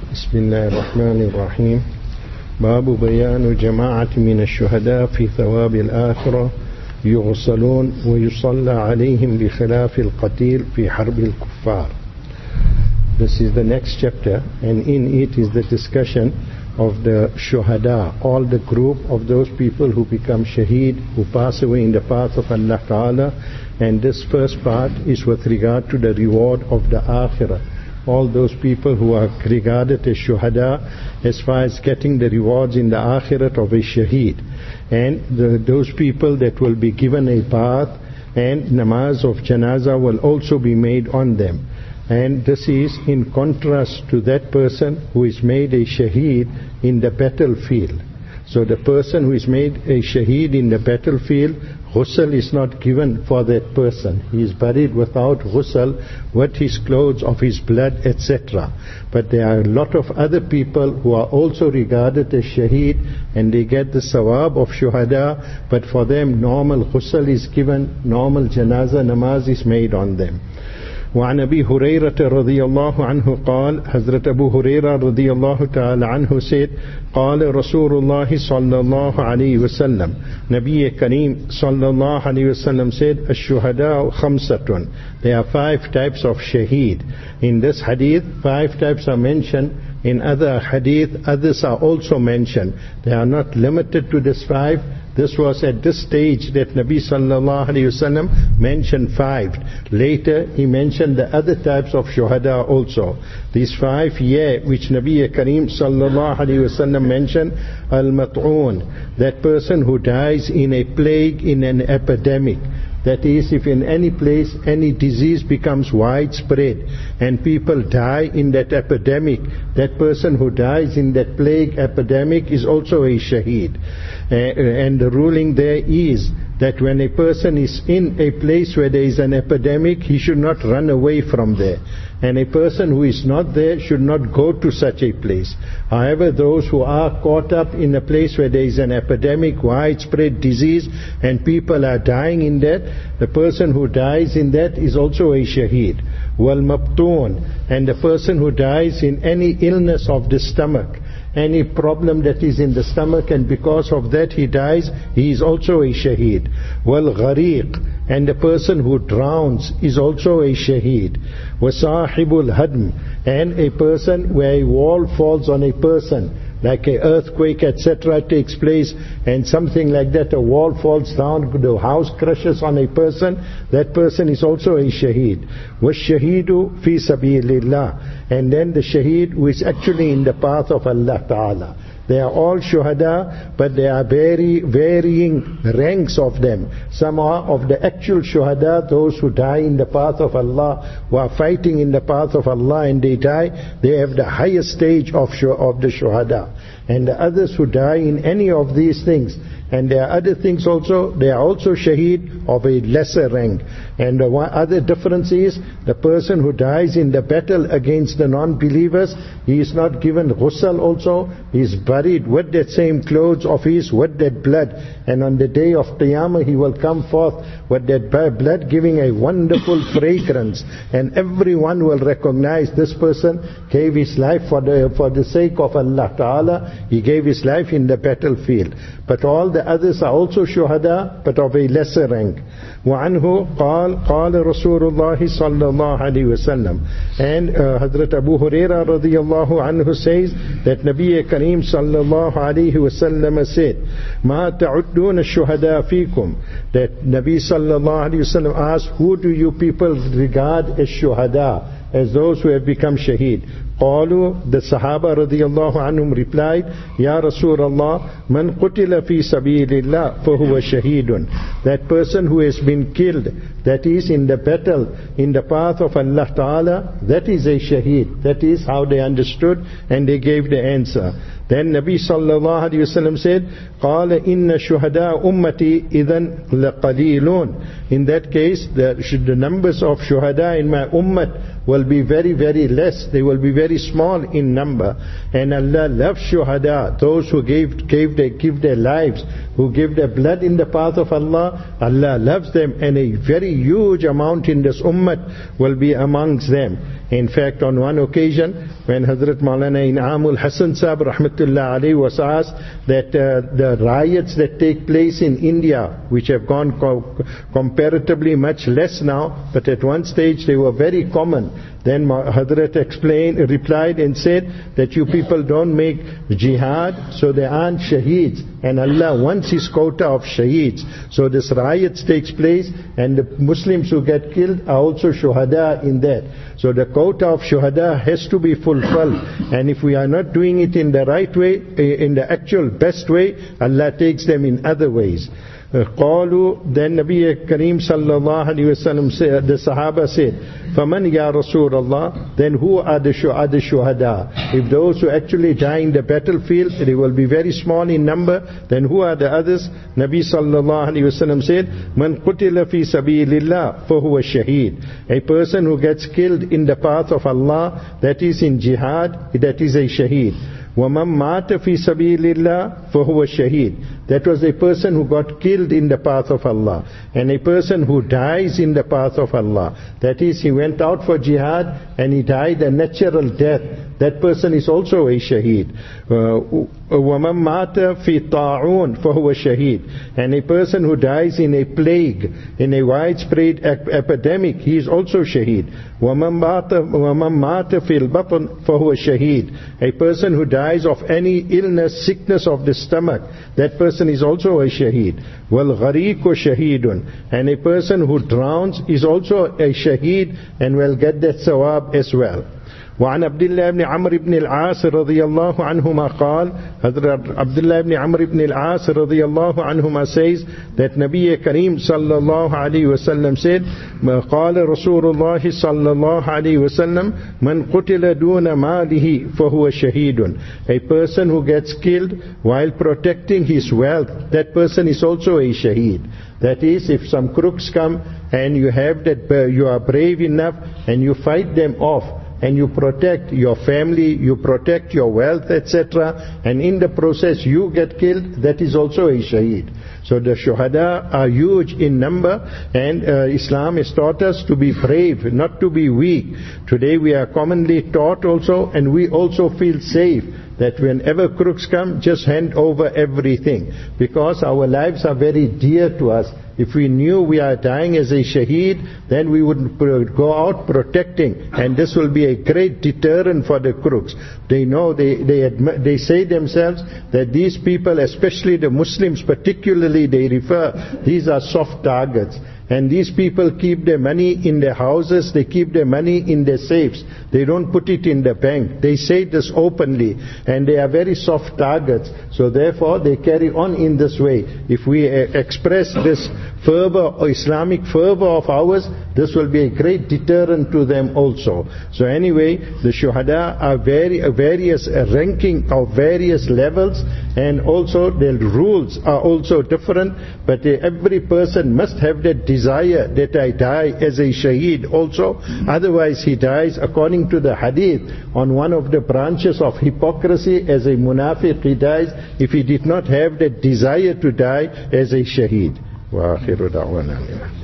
بسم الله الرحمن الرحيم. باب بيان جماعة من الشهداء في ثواب الآخرة يغسلون ويصلى عليهم بخلاف القتيل في حرب الكفار. This is the next chapter, and in it is the discussion of the shuhada, all the group of those people who become shaheed, who pass away in the path of Allah Ta'ala. And this first part is with regard to the reward of the akhirah. All those people who are regarded as shuhada as far as getting the rewards in the akhirat of a shaheed. And those people that will be given a bath and namaz of janazah will also be made on them. And this is in contrast to that person who is made a shaheed in the battlefield. So the person who is made a shaheed in the battlefield, ghusl is not given for that person. He is buried without ghusl, with his clothes, of his blood, etc. But there are a lot of other people who are also regarded as shaheed, and they get the sawab of shuhada, but for them normal ghusl is given, normal janazah namaz is made on them. وعن أبي هريرة رضي الله عنه قال, Hazrat Abu Hurairah رضي الله تعالى عنه said, قال رسول الله صلى الله عليه وسلم, Nabi Kareem صلى الله عليه وسلم said, الشهداء خمسة. There are 5 types of shaheed. In this hadith, 5 types are mentioned. In other hadith, others are also mentioned. They are not limited to this 5. This was at this stage that Nabi sallallahu alayhi wasallam mentioned 5. Later he mentioned the other types of shuhada also. These 5 here which Nabi Kareem sallallahu alayhi wasallam mentioned, al-mat'un, that person who dies in a plague, in an epidemic. That is, if in any place any disease becomes widespread and people die in that epidemic, that person who dies in that plague epidemic is also a shaheed. And the ruling there is that when a person is in a place where there is an epidemic, he should not run away from there. And a person who is not there should not go to such a place. However, those who are caught up in a place where there is an epidemic, widespread disease, and people are dying in that, the person who dies in that is also a shaheed. Wal mabtoon, and the person who dies in any illness of the stomach, any problem that is in the stomach, and because of that he dies, he is also a shaheed. Wal ghariq, and the person who drowns is also a shaheed. Wa sahibul hadm, and a person where a wall falls on a person, like an earthquake, etc. takes place, and something like that, a wall falls down, the house crashes on a person, that person is also a shaheed. وَالشَّهِيدُ فِي سَبِيلِ اللَّهِ, and then the shaheed who is actually in the path of Allah Ta'ala. They are all shuhada, but there are varying ranks of them. Some are of the actual shuhada, those who die in the path of Allah, who are fighting in the path of Allah and they die, they have the highest stage of the shuhada. And the others who die in any of these things, and there are other things also, they are also shaheed of a lesser rank. And the other difference is, the person who dies in the battle against the non-believers, he is not given ghusl also, he is buried with that same clothes of his, with that blood. And on the day of Qiyamah he will come forth with that blood giving a wonderful fragrance. And everyone will recognize this person gave his life for the sake of Allah Ta'ala. He gave his life in the battlefield. But all the others are also shuhada, but of a lesser rank. وعنه قال رسول الله صلى الله عليه وسلم, and Hazrat Abu Hurairah رضي الله عنه says that Nabi Kareem صلى الله عليه وسلم said, ما تعدون الشهداء فيكم, that Nabi صلى الله عليه وسلم asked, who do you people regard as shuhada, as those who have become shaheed? قالوا, the Sahaba radiallahu anhum replied, Ya Rasulullah, man qutila fi sabilillah fahuwa shaheedun. That person who has been killed, that is in the battle, in the path of Allah Ta'ala, that is a shaheed. That is how they understood, and they gave the answer. Then Nabi sallallahu alayhi wasallam said, قال إن شهداء أمتي إذن لقليلون. In that case, the numbers of shuhada in my ummah will be very, very less. They will be very small in number. And Allah loves shuhada, those who give their lives, who give their blood in the path of Allah. Allah loves them, and a very huge amount in this ummah will be amongst them. In fact, on one occasion, when Hazrat Maulana In'amul Hasan Sahib Rahmatullah Alayhi was asked that the riots that take place in India, which have gone comparatively much less now, but at one stage they were very common. Then Hazrat replied and said that you people don't make jihad, so there aren't shaheeds. And Allah wants His quota of shaheeds. So this riots takes place, and the Muslims who get killed are also shuhada in that. So the quota of shuhada has to be fulfilled. And if we are not doing it in the right way, in the actual best way, Allah takes them in other ways. قالوا, then Nabi Kareem sallallahu alayhi wasallam said, the Sahaba said, فَمَنْ يَا رَسُولَ اللَّهِ, then who are the shuhada? If those who actually die in the battlefield, they will be very small in number, then who are the others? Nabi sallallahu alayhi wasallam said, مَنْ قُتِلَ فِي سَبِيلِ اللَّهِ فَهُوَ الشَّهِيد. A person who gets killed in the path of Allah, that is in jihad, that is a shaheed. وَمَنْ مَاتَ فِي سَبِيلِ اللَّهِ فَهُوَ الشَّهِيد. That was a person who got killed in the path of Allah. And a person who dies in the path of Allah, that is, he went out for jihad and he died a natural death, that person is also a shaheed. وَمَنْ مَاتَ فِي طَاعُونَ فَهُوَ الشَّهِيد. And a person who dies in a plague, in a widespread epidemic, he is also shaheed. وَمَنْ مَاتَ فِي الْبَطْنِ فَهُوَ الشَّهِيد. A person who dies of any illness, sickness of the stomach, that person is also a shaheed. وَالْغَرِيقُ شَهِيدٌ. And a person who drowns is also a shaheed and will get that sawab as well. وعن عبد الله بن عمرو بن العاص رضي الله عنهما قال, Abdullah ibn Amr ibn al-As رضي الله عنهما says that Nabi Kareem sallallahu alayhi wasallam said, قال رسول الله صلى الله عليه وسلم من قتل دون ماله فهو شهيد. A person who gets killed while protecting his wealth, that person is also a shaheed. That is, if some crooks come and you are brave enough and you fight them off, and you protect your family, you protect your wealth, etc., and in the process you get killed, that is also a shaheed. So the shuhada are huge in number, and Islam has taught us to be brave, not to be weak. Today we are commonly taught also, and we also feel safe, that whenever crooks come, just hand over everything, because our lives are very dear to us. If we knew we are dying as a shaheed, then we would go out protecting, and this will be a great deterrent for the crooks. They know, they say themselves that these people, especially the Muslims particularly, they refer, these are soft targets. And these people keep their money in their houses, they keep their money in their safes. They don't put it in the bank. They say this openly, and they are very soft targets. So therefore they carry on in this way. If we express this fervor, or Islamic fervor of ours, this will be a great deterrent to them also. So anyway, the shuhada are various ranking of various levels, and also their rules are also different, but every person must have that desire that I die as a shaheed also. Otherwise he dies, according to the hadith, on one of the branches of hypocrisy, as a munafiq he dies, if he did not have that desire to die as a shaheed. وآخر دعوانا